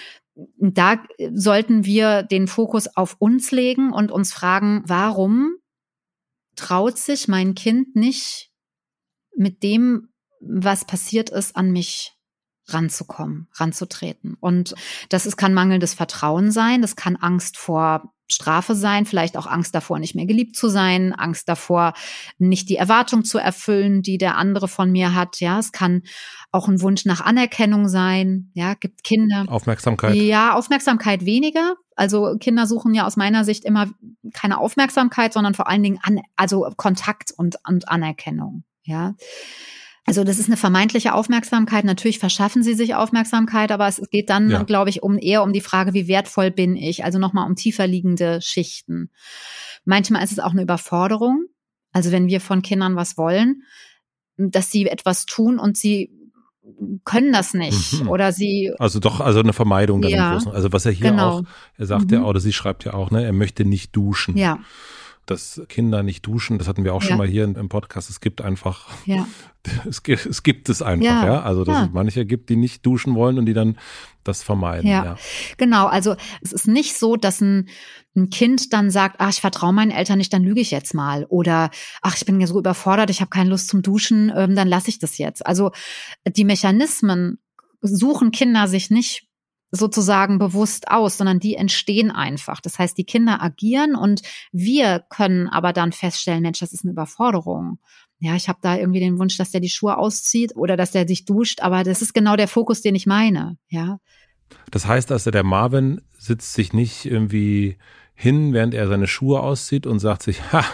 da sollten wir den Fokus auf uns legen und uns fragen, warum traut sich mein Kind nicht mit dem, was passiert ist, an mich ranzukommen, ranzutreten. Und kann mangelndes Vertrauen sein, das kann Angst vor Strafe sein, vielleicht auch Angst davor, nicht mehr geliebt zu sein, Angst davor, nicht die Erwartung zu erfüllen, die der andere von mir hat. Ja, es kann auch ein Wunsch nach Anerkennung sein. Ja, gibt Kinder. Aufmerksamkeit. Ja, Aufmerksamkeit weniger. Also Kinder suchen ja aus meiner Sicht immer keine Aufmerksamkeit, sondern vor allen Dingen Kontakt und Anerkennung. Ja. Also das ist eine vermeintliche Aufmerksamkeit. Natürlich verschaffen sie sich Aufmerksamkeit, aber es geht dann, glaube ich, eher um die Frage, wie wertvoll bin ich? Also nochmal um tiefer liegende Schichten. Manchmal ist es auch eine Überforderung. Also wenn wir von Kindern was wollen, dass sie etwas tun und sie können das nicht oder sie. Also eine Vermeidung dann im Großen. Also was er hier auch, er sagt ja auch, oder sie schreibt ja auch, ne, er möchte nicht duschen. Ja. Dass Kinder nicht duschen, das hatten wir auch schon mal hier im Podcast. Es gibt einfach, es gibt es einfach, ja. Also dass es manche gibt, die nicht duschen wollen und die dann das vermeiden. Ja. Genau. Also es ist nicht so, dass ein Kind dann sagt, ich vertraue meinen Eltern nicht, dann lüge ich jetzt mal. Oder ich bin ja so überfordert, ich habe keine Lust zum Duschen, dann lasse ich das jetzt. Also die Mechanismen suchen Kinder sich nicht sozusagen bewusst aus, sondern die entstehen einfach. Das heißt, die Kinder agieren und wir können aber dann feststellen, Mensch, das ist eine Überforderung. Ja, ich habe da irgendwie den Wunsch, dass der die Schuhe auszieht oder dass der sich duscht, aber das ist genau der Fokus, den ich meine, ja. Das heißt also, der Marvin sitzt sich nicht irgendwie hin, während er seine Schuhe auszieht und sagt sich, da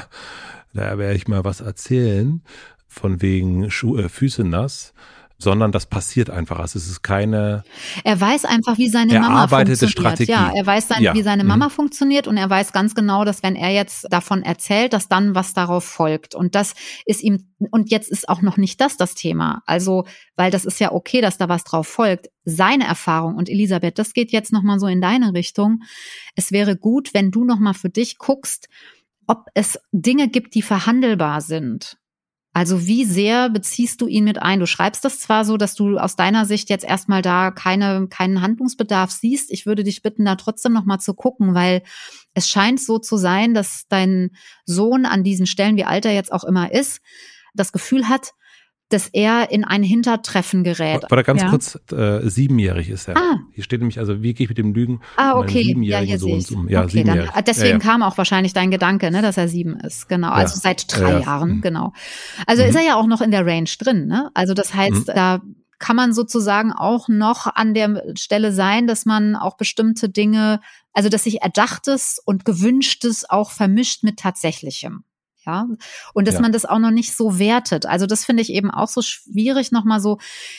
werde ich mal was erzählen, von wegen Füße nass, sondern das passiert einfach. Also es ist keine Er weiß einfach, wie seine Mama funktioniert. Strategie. Ja, er weiß wie seine Mama funktioniert und er weiß ganz genau, dass wenn er jetzt davon erzählt, dass dann was darauf folgt. Und das ist ihm, und jetzt ist auch noch nicht das Thema. Also, weil das ist ja okay, dass da was drauf folgt. Seine Erfahrung, und Elisabeth, das geht jetzt nochmal so in deine Richtung. Es wäre gut, wenn du nochmal für dich guckst, ob es Dinge gibt, die verhandelbar sind. Also wie sehr beziehst du ihn mit ein? Du schreibst das zwar so, dass du aus deiner Sicht jetzt erstmal da keinen Handlungsbedarf siehst. Ich würde dich bitten, da trotzdem noch mal zu gucken, weil es scheint so zu sein, dass dein Sohn an diesen Stellen, wie alt er jetzt auch immer ist, das Gefühl hat, dass er in ein Hintertreffen gerät. Warte ganz kurz, 7-jährig ist er. Hier steht nämlich, also wie gehe ich mit dem Lügen? Okay. 7-jährigen Sohn um. Ja, okay, 7-jährig. Deswegen kam auch wahrscheinlich dein Gedanke, ne, dass er 7 ist. Genau, also seit 3 Jahren, genau. Also ist er ja auch noch in der Range drin, ne? Also das heißt, da kann man sozusagen auch noch an der Stelle sein, dass man auch bestimmte Dinge, also dass sich Erdachtes und Gewünschtes auch vermischt mit Tatsächlichem. Ja, und dass man das auch noch nicht so wertet. Also das finde ich eben auch so schwierig, nochmal so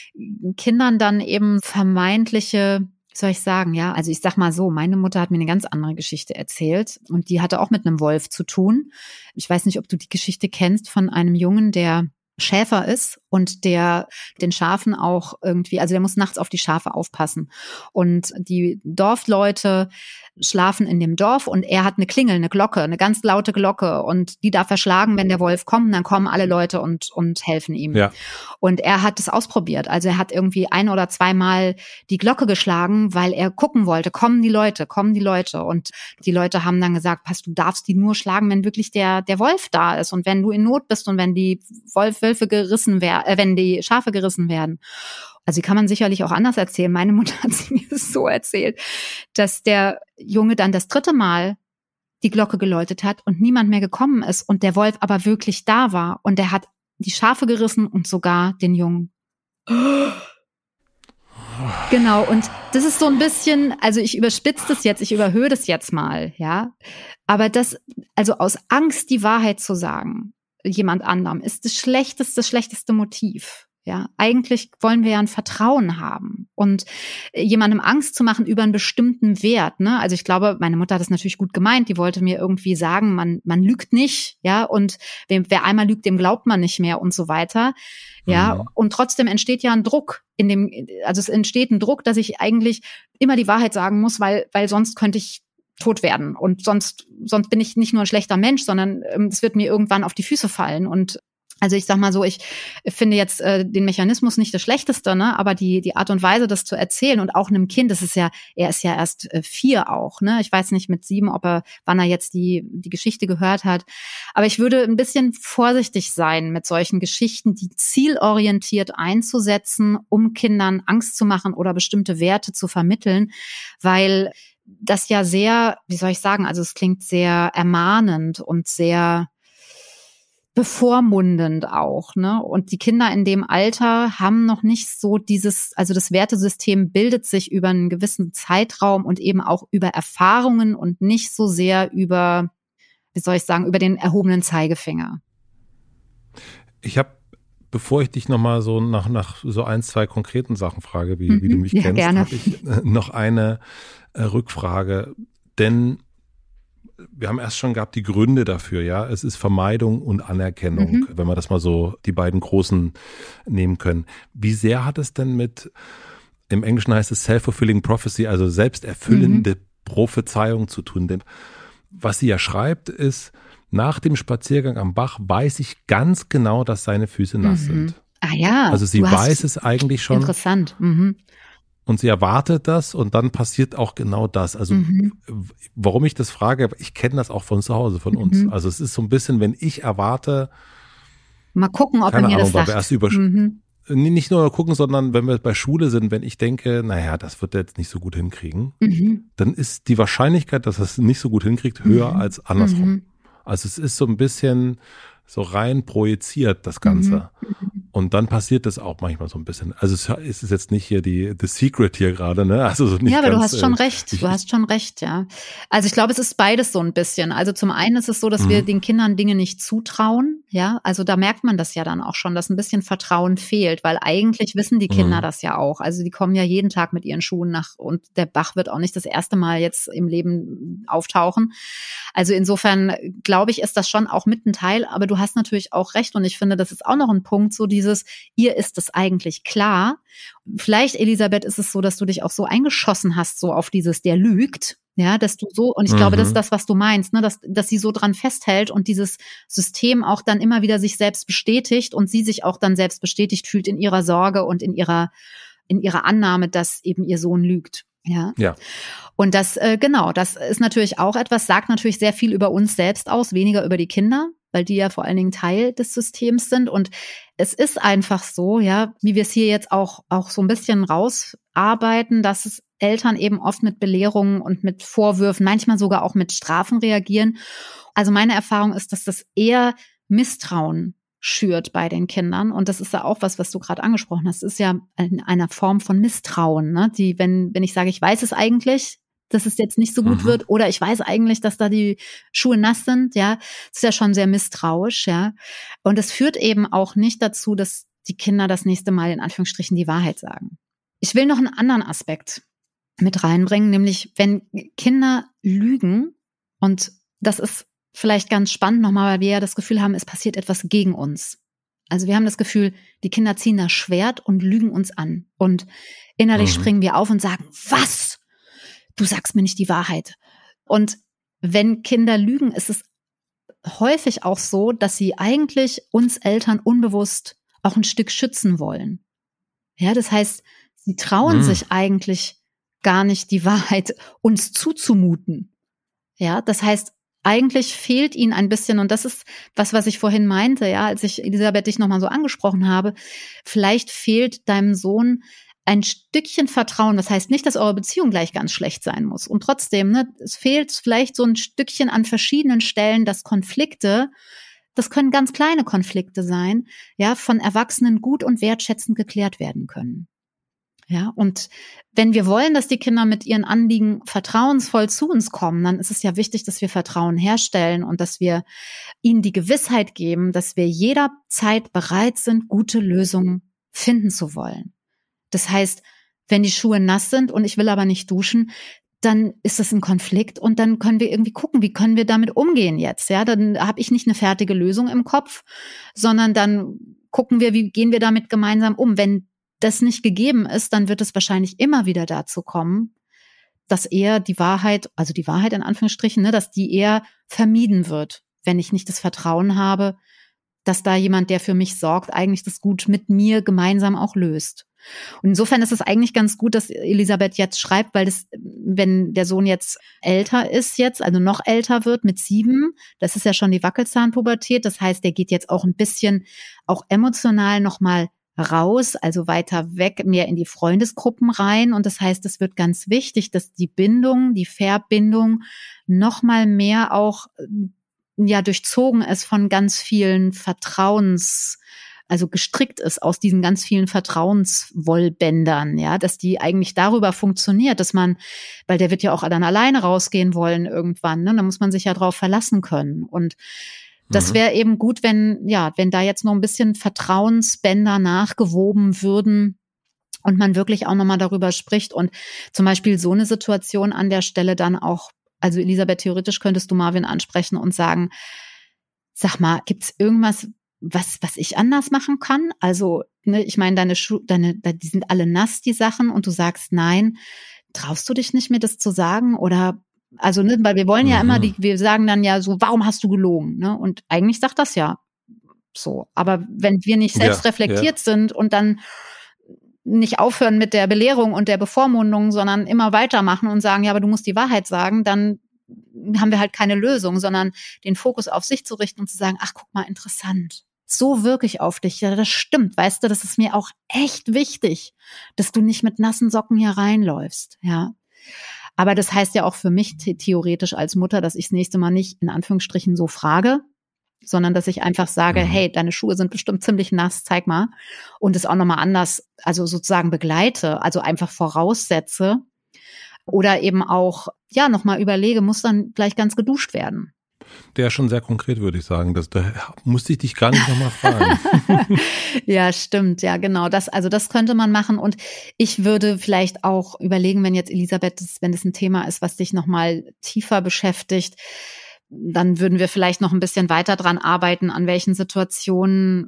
Kindern dann eben vermeintliche, wie soll ich sagen, ja, also ich sag mal so, meine Mutter hat mir eine ganz andere Geschichte erzählt und die hatte auch mit einem Wolf zu tun. Ich weiß nicht, ob du die Geschichte kennst von einem Jungen, der Schäfer ist und der den Schafen auch irgendwie, also der muss nachts auf die Schafe aufpassen. Und die Dorfleute schlafen in dem Dorf und er hat eine Klingel, eine Glocke, eine ganz laute Glocke und die darf er schlagen, wenn der Wolf kommt, dann kommen alle Leute und helfen ihm. Ja. Und er hat es ausprobiert. Also er hat irgendwie 1 oder 2 Mal die Glocke geschlagen, weil er gucken wollte, kommen die Leute. Und die Leute haben dann gesagt, pass, du darfst die nur schlagen, wenn wirklich der Wolf da ist und wenn du in Not bist und wenn die Wölfe gerissen werden, wenn die Schafe gerissen werden. Also die kann man sicherlich auch anders erzählen. Meine Mutter hat sie mir so erzählt, dass der Junge dann das 3. Mal die Glocke geläutet hat und niemand mehr gekommen ist und der Wolf aber wirklich da war und der hat die Schafe gerissen und sogar den Jungen. Genau, und das ist so ein bisschen, also ich überspitze das jetzt, ich überhöhe das jetzt mal, ja. Aber das, also aus Angst die Wahrheit zu sagen, jemand anderem, ist das schlechteste Motiv. Ja, eigentlich wollen wir ja ein Vertrauen haben und jemandem Angst zu machen über einen bestimmten Wert, ne? Also ich glaube, meine Mutter hat das natürlich gut gemeint, die wollte mir irgendwie sagen, man lügt nicht, ja, und wer einmal lügt, dem glaubt man nicht mehr und so weiter. Ja, und trotzdem entsteht ja ein Druck also es entsteht ein Druck, dass ich eigentlich immer die Wahrheit sagen muss, weil sonst könnte ich tot werden und sonst bin ich nicht nur ein schlechter Mensch, sondern es wird mir irgendwann auf die Füße fallen und also ich sag mal so, ich finde jetzt den Mechanismus nicht das Schlechteste, ne, aber die Art und Weise, das zu erzählen und auch einem Kind, er ist ja erst 4 auch, ne, ich weiß nicht mit 7, wann er jetzt die Geschichte gehört hat, aber ich würde ein bisschen vorsichtig sein mit solchen Geschichten, die zielorientiert einzusetzen, um Kindern Angst zu machen oder bestimmte Werte zu vermitteln, weil das ja sehr, wie soll ich sagen, also es klingt sehr ermahnend und sehr bevormundend auch, ne? Und die Kinder in dem Alter haben noch nicht so also das Wertesystem bildet sich über einen gewissen Zeitraum und eben auch über Erfahrungen und nicht so sehr über, wie soll ich sagen, über den erhobenen Zeigefinger. Ich habe, bevor ich dich nochmal so nach so 1, 2 konkreten Sachen frage, wie du mich kennst, habe ich noch eine Rückfrage, denn wir haben erst schon gehabt die Gründe dafür, ja. Es ist Vermeidung und Anerkennung, wenn wir das mal so die beiden großen nehmen können. Wie sehr hat es denn im Englischen heißt es self-fulfilling prophecy, also selbsterfüllende Prophezeiung zu tun? Denn was sie ja schreibt ist, nach dem Spaziergang am Bach weiß ich ganz genau, dass seine Füße nass sind. Ah ja. Also sie weiß es eigentlich schon. Interessant. Und sie erwartet das und dann passiert auch genau das. Also warum ich das frage, ich kenne das auch von zu Hause, von uns. Also es ist so ein bisschen, wenn ich erwarte, mal gucken, ob er mir das sagt. nicht nur gucken, sondern wenn wir bei Schule sind, wenn ich denke, naja, das wird er jetzt nicht so gut hinkriegen, dann ist die Wahrscheinlichkeit, dass er es nicht so gut hinkriegt, höher als andersrum. Also es ist so ein bisschen so rein projiziert, das Ganze. Und dann passiert das auch manchmal so ein bisschen. Also es ist jetzt nicht hier The Secret hier gerade, ne? Also so nicht ja, aber ganz, du hast schon recht. Du hast schon recht, ja. Also ich glaube, es ist beides so ein bisschen. Also zum einen ist es so, dass wir den Kindern Dinge nicht zutrauen, ja. Also da merkt man das ja dann auch schon, dass ein bisschen Vertrauen fehlt, weil eigentlich wissen die Kinder das ja auch. Also die kommen ja jeden Tag mit ihren Schuhen nach und der Bach wird auch nicht das erste Mal jetzt im Leben auftauchen. Also insofern glaube ich, ist das schon auch mit ein Teil, aber du hast natürlich auch recht und ich finde, das ist auch noch ein Punkt, so ihr ist es eigentlich klar. Vielleicht, Elisabeth, ist es so, dass du dich auch so eingeschossen hast, so auf der lügt, ja, dass du so, und ich glaube, das ist das, was du meinst, ne, dass sie so dran festhält und dieses System auch dann immer wieder sich selbst bestätigt und sie sich auch dann selbst bestätigt fühlt in ihrer Sorge und in ihrer Annahme, dass eben ihr Sohn lügt. Ja. Und das, genau, das ist natürlich auch etwas, sagt natürlich sehr viel über uns selbst aus, weniger über die Kinder, weil die ja vor allen Dingen Teil des Systems sind. Und es ist einfach so, ja, wie wir es hier jetzt auch so ein bisschen rausarbeiten, dass es Eltern eben oft mit Belehrungen und mit Vorwürfen, manchmal sogar auch mit Strafen reagieren. Also meine Erfahrung ist, dass das eher Misstrauen schürt bei den Kindern. Und das ist ja auch was du gerade angesprochen hast. Es ist ja in einer Form von Misstrauen, ne? Die, wenn ich sage, ich weiß es eigentlich, dass es jetzt nicht so gut wird, oder ich weiß eigentlich, dass da die Schuhe nass sind, ja, das ist ja schon sehr misstrauisch, ja. Und es führt eben auch nicht dazu, dass die Kinder das nächste Mal in Anführungsstrichen die Wahrheit sagen. Ich will noch einen anderen Aspekt mit reinbringen, nämlich wenn Kinder lügen, und das ist vielleicht ganz spannend nochmal, weil wir ja das Gefühl haben, es passiert etwas gegen uns. Also wir haben das Gefühl, die Kinder ziehen das Schwert und lügen uns an. Und innerlich springen wir auf und sagen, was? Du sagst mir nicht die Wahrheit. Und wenn Kinder lügen, ist es häufig auch so, dass sie eigentlich uns Eltern unbewusst auch ein Stück schützen wollen. Ja, das heißt, sie trauen sich eigentlich gar nicht, die Wahrheit uns zuzumuten. Ja, das heißt, eigentlich fehlt ihnen ein bisschen, und das ist was ich vorhin meinte, ja, als ich Elisabeth dich nochmal so angesprochen habe, vielleicht fehlt deinem Sohn ein Stückchen Vertrauen. Das heißt nicht, dass eure Beziehung gleich ganz schlecht sein muss. Und trotzdem, ne, es fehlt vielleicht so ein Stückchen an verschiedenen Stellen, dass Konflikte, das können ganz kleine Konflikte sein, ja, von Erwachsenen gut und wertschätzend geklärt werden können. Ja, und wenn wir wollen, dass die Kinder mit ihren Anliegen vertrauensvoll zu uns kommen, dann ist es ja wichtig, dass wir Vertrauen herstellen und dass wir ihnen die Gewissheit geben, dass wir jederzeit bereit sind, gute Lösungen finden zu wollen. Das heißt, wenn die Schuhe nass sind und ich will aber nicht duschen, dann ist das ein Konflikt und dann können wir irgendwie gucken, wie können wir damit umgehen jetzt. Ja, dann habe ich nicht eine fertige Lösung im Kopf, sondern dann gucken wir, wie gehen wir damit gemeinsam um. Wenn das nicht gegeben ist, dann wird es wahrscheinlich immer wieder dazu kommen, dass eher die Wahrheit, also die Wahrheit in Anführungsstrichen, ne, dass die eher vermieden wird, wenn ich nicht das Vertrauen habe, dass da jemand, der für mich sorgt, eigentlich das gut mit mir gemeinsam auch löst. Und insofern ist es eigentlich ganz gut, dass Elisabeth jetzt schreibt, weil das, wenn der Sohn jetzt älter ist jetzt, also noch älter wird mit 7, das ist ja schon die Wackelzahnpubertät, das heißt, der geht jetzt auch ein bisschen auch emotional nochmal raus, also weiter weg, mehr in die Freundesgruppen rein. Und das heißt, es wird ganz wichtig, dass die Bindung, die Verbindung noch mal mehr auch ja durchzogen ist von ganz vielen also gestrickt ist aus diesen ganz vielen Vertrauenswollbändern, ja, dass die eigentlich darüber funktioniert, dass man, weil der wird ja auch dann alleine rausgehen wollen irgendwann, ne, da muss man sich ja drauf verlassen können. Und das wäre eben gut, wenn da jetzt noch ein bisschen Vertrauensbänder nachgewoben würden und man wirklich auch nochmal darüber spricht und zum Beispiel so eine Situation an der Stelle dann auch, also Elisabeth, theoretisch könntest du Marvin ansprechen und sagen, sag mal, gibt's irgendwas, was ich anders machen kann? Also, ne, ich meine, deine Schuhe, die sind alle nass, die Sachen, und du sagst nein. Traust du dich nicht, mir das zu sagen? Oder also, ne, weil wir wollen ja immer, wir sagen dann ja so, warum hast du gelogen? Ne? Und eigentlich sagt das ja so. Aber wenn wir nicht selbst reflektiert sind und dann nicht aufhören mit der Belehrung und der Bevormundung, sondern immer weitermachen und sagen, ja, aber du musst die Wahrheit sagen, dann haben wir halt keine Lösung, sondern den Fokus auf sich zu richten und zu sagen, ach, guck mal, interessant. so wirklich auf dich. Ja, das stimmt, weißt du, das ist mir auch echt wichtig, dass du nicht mit nassen Socken hier reinläufst, ja. Aber das heißt ja auch für mich theoretisch als Mutter, dass ich das nächste Mal nicht in Anführungsstrichen so frage, sondern dass ich einfach sage, hey, deine Schuhe sind bestimmt ziemlich nass, zeig mal. Und es auch nochmal anders, also sozusagen begleite, also einfach voraussetze oder eben auch, ja, nochmal überlege, muss dann gleich ganz geduscht werden. Der ist schon sehr konkret, würde ich sagen. Da musste ich dich gar nicht nochmal fragen. Ja, stimmt. Ja, genau. Das könnte man machen. Und ich würde vielleicht auch überlegen, wenn jetzt Elisabeth, wenn das ein Thema ist, was dich nochmal tiefer beschäftigt, dann würden wir vielleicht noch ein bisschen weiter dran arbeiten, an welchen Situationen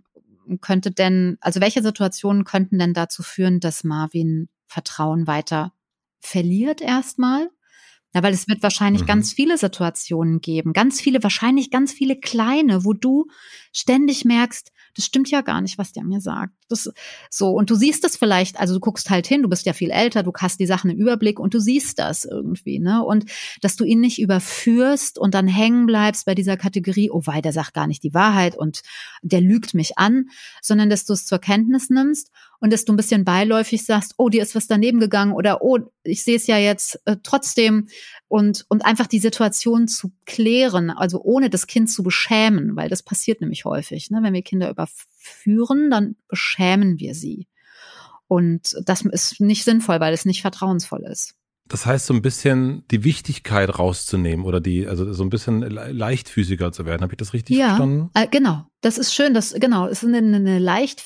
welche Situationen könnten denn dazu führen, dass Marvin Vertrauen weiter verliert erstmal? Ja, weil es wird wahrscheinlich ganz viele Situationen geben, wahrscheinlich ganz viele kleine, wo du ständig merkst, das stimmt ja gar nicht, was der mir sagt. Das so, und du siehst das vielleicht, also du guckst halt hin, du bist ja viel älter, du hast die Sachen im Überblick und du siehst das irgendwie, ne? Und dass du ihn nicht überführst und dann hängen bleibst bei dieser Kategorie, oh wei, der sagt gar nicht die Wahrheit und der lügt mich an, sondern dass du es zur Kenntnis nimmst und dass du ein bisschen beiläufig sagst, oh, dir ist was daneben gegangen oder oh, ich sehe es ja jetzt trotzdem und einfach die Situation zu klären, also ohne das Kind zu beschämen, weil das passiert nämlich häufig, ne? Wenn wir Kinder überführen, dann beschämen wir sie. Und das ist nicht sinnvoll, weil es nicht vertrauensvoll ist. Das heißt, so ein bisschen die Wichtigkeit rauszunehmen oder also so ein bisschen leichtfüßiger zu werden. Habe ich das richtig verstanden? Ja, genau. Das ist schön. Es ist eine leicht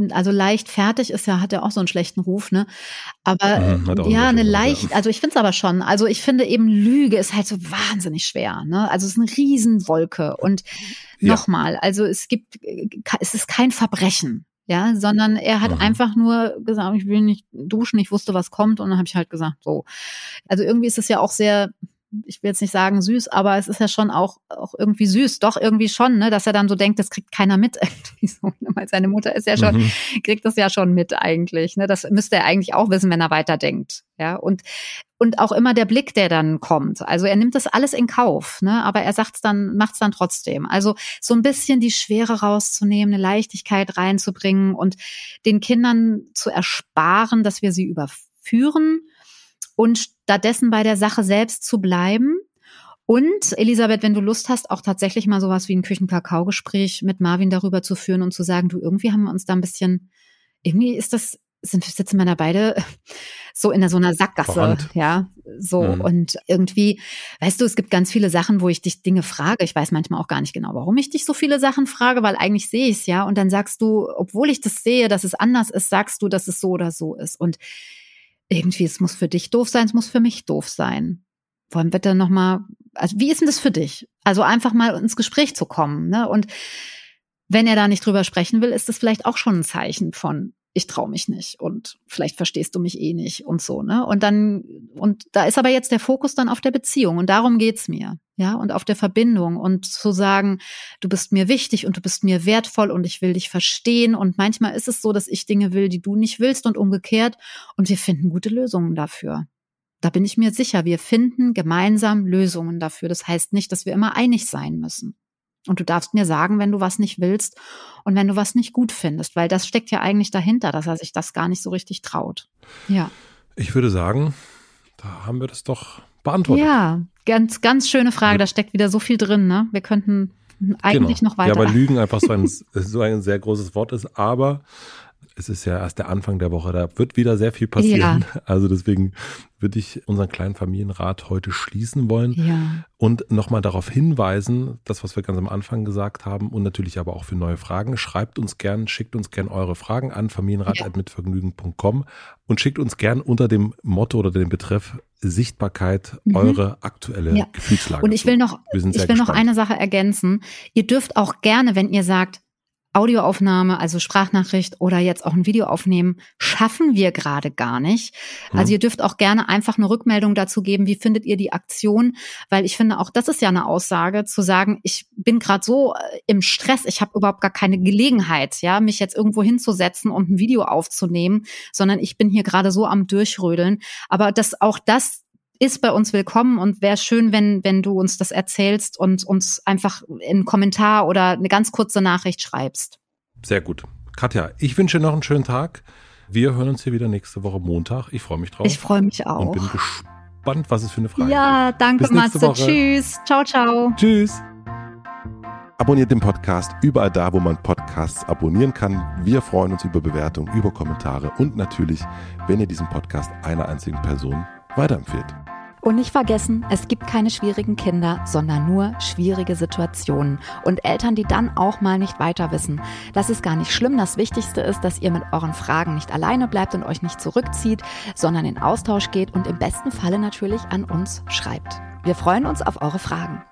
fertig ist ja, hat ja auch so einen schlechten Ruf, ne? Aber ja, eine leicht, also ich finde es aber schon. Also ich finde eben Lüge ist halt so wahnsinnig schwer, ne? Also es ist eine Riesenwolke und nochmal, also es ist kein Verbrechen. Ja, sondern er hat einfach nur gesagt, ich will nicht duschen, ich wusste, was kommt und dann habe ich halt gesagt, so. Also irgendwie ist es ja auch sehr, ich will jetzt nicht sagen süß, aber es ist ja schon auch irgendwie süß, doch irgendwie schon, ne, dass er dann so denkt, das kriegt keiner mit irgendwie so, weil seine Mutter ist ja schon, kriegt das ja schon mit eigentlich, ne, das müsste er eigentlich auch wissen, wenn er weiterdenkt, ja, und auch immer der Blick, der dann kommt. Also er nimmt das alles in Kauf, ne? Aber er macht's dann trotzdem. Also so ein bisschen die Schwere rauszunehmen, eine Leichtigkeit reinzubringen und den Kindern zu ersparen, dass wir sie überführen und stattdessen bei der Sache selbst zu bleiben. Und Elisabeth, wenn du Lust hast, auch tatsächlich mal sowas wie ein Küchenkakao-Gespräch mit Marvin darüber zu führen und zu sagen, du, irgendwie haben wir uns da ein bisschen, irgendwie sitzen wir da beide so in so einer Sackgasse, Verrannt. ja, so und irgendwie, weißt du, es gibt ganz viele Sachen, wo ich dich Dinge frage, ich weiß manchmal auch gar nicht genau, warum ich dich so viele Sachen frage, weil eigentlich sehe ich es ja und dann sagst du, obwohl ich das sehe, dass es anders ist, sagst du, dass es so oder so ist und irgendwie, es muss für dich doof sein, es muss für mich doof sein. Wollen wir dann nochmal, also wie ist denn das für dich? Also einfach mal ins Gespräch zu kommen, ne, und wenn er da nicht drüber sprechen will, ist das vielleicht auch schon ein Zeichen von, ich traue mich nicht und vielleicht verstehst du mich eh nicht und so, ne? Und da ist aber jetzt der Fokus dann auf der Beziehung und darum geht's mir, ja, und auf der Verbindung und zu sagen, du bist mir wichtig und du bist mir wertvoll und ich will dich verstehen und manchmal ist es so, dass ich Dinge will, die du nicht willst und umgekehrt und wir finden gute Lösungen dafür. Da bin ich mir sicher, wir finden gemeinsam Lösungen dafür. Das heißt nicht, dass wir immer einig sein müssen. Und du darfst mir sagen, wenn du was nicht willst und wenn du was nicht gut findest, weil das steckt ja eigentlich dahinter, dass er sich das gar nicht so richtig traut. Ja. Ich würde sagen, da haben wir das doch beantwortet. Ja, ganz, ganz schöne Frage. Da steckt wieder so viel drin, ne? Wir könnten eigentlich noch weiter. Ja, weil Lügen einfach so ein sehr großes Wort ist, aber es ist ja erst der Anfang der Woche, da wird wieder sehr viel passieren. Ja. Also deswegen würde ich unseren kleinen Familienrat heute schließen wollen und nochmal darauf hinweisen, das, was wir ganz am Anfang gesagt haben und natürlich aber auch für neue Fragen. Schreibt uns gern, schickt uns gern eure Fragen an familienrat@mitvergnügen.com und schickt uns gern unter dem Motto oder dem Betreff Sichtbarkeit eure aktuelle Gefühlslage. Und ich will noch eine Sache ergänzen. Ihr dürft auch gerne, wenn ihr sagt, Audioaufnahme, also Sprachnachricht oder jetzt auch ein Video aufnehmen, schaffen wir gerade gar nicht. Also ihr dürft auch gerne einfach eine Rückmeldung dazu geben, wie findet ihr die Aktion, weil ich finde auch, das ist ja eine Aussage, zu sagen, ich bin gerade so im Stress, ich habe überhaupt gar keine Gelegenheit, ja, mich jetzt irgendwo hinzusetzen und ein Video aufzunehmen, sondern ich bin hier gerade so am Durchrödeln. Aber das ist bei uns willkommen und wäre schön, wenn du uns das erzählst und uns einfach einen Kommentar oder eine ganz kurze Nachricht schreibst. Sehr gut. Katja, ich wünsche dir noch einen schönen Tag. Wir hören uns hier wieder nächste Woche Montag. Ich freue mich drauf. Ich freue mich auch. Und bin gespannt, was es für eine Frage gibt. Ja, danke, Matze. Tschüss. Ciao, ciao. Tschüss. Abonniert den Podcast überall da, wo man Podcasts abonnieren kann. Wir freuen uns über Bewertungen, über Kommentare und natürlich, wenn ihr diesen Podcast einer einzigen Person weiterempfehlt. Und nicht vergessen, es gibt keine schwierigen Kinder, sondern nur schwierige Situationen. Und Eltern, die dann auch mal nicht weiter wissen. Das ist gar nicht schlimm. Das Wichtigste ist, dass ihr mit euren Fragen nicht alleine bleibt und euch nicht zurückzieht, sondern in Austausch geht und im besten Falle natürlich an uns schreibt. Wir freuen uns auf eure Fragen.